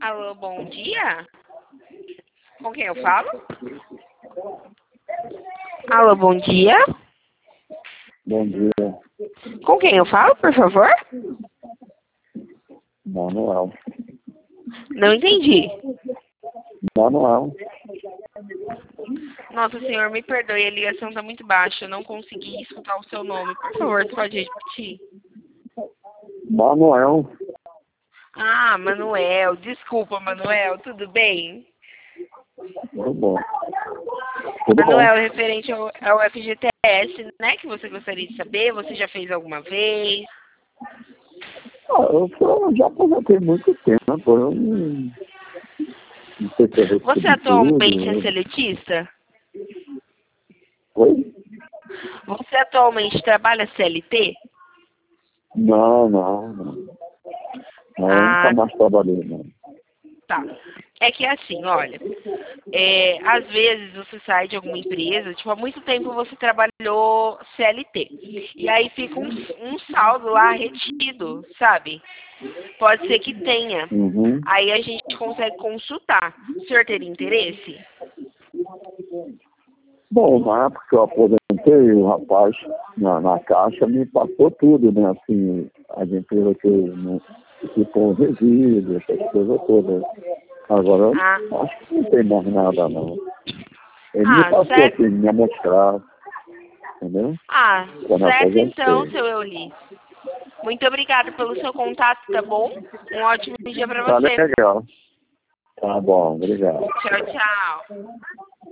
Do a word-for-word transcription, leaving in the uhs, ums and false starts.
Alô, bom dia? Com quem eu falo? Alô, bom dia? Bom dia, Com quem eu falo, por favor? Manuel. Não entendi. Manuel. Nossa, senhor, me perdoe, a ligação está muito baixa. Eu não consegui escutar o seu nome. Por favor, você pode repetir? Manuel. Ah, Manuel. Desculpa, Manuel. Tudo bem? Tudo bom. Tudo Manuel, bom. referente ao, ao F G T S, né, que você gostaria de saber? Você já fez alguma vez? Ah, eu só, já aposentei muito tempo. Eu não, não sei se eu Você recebi atualmente é tudo. seletista? Oi? Você atualmente trabalha C L T? Não, não, não. Não, eu nunca Ah, mais trabalhei, não. tá. É que é assim, olha, é, às vezes você sai de alguma empresa, tipo, há muito tempo você trabalhou C L T. E aí fica um, um saldo lá retido, sabe? Pode ser que tenha. Uhum. Aí a gente consegue consultar. O senhor teria interesse? Bom, na época que eu aposentei, o rapaz na, na caixa me passou tudo, né? Assim, as empresas que, né, que põem resíduos, essas coisas todas. Agora, Ah, eu acho que não tem mais nada, não. Ele me ah, passou certo. assim, me mostrar, entendeu? Ah, Quando eu certo então, aposentei. seu Euli. Muito obrigada pelo seu contato, tá bom? Um ótimo dia pra Tá você. legal. Tá bom, obrigado. Tchau, tchau.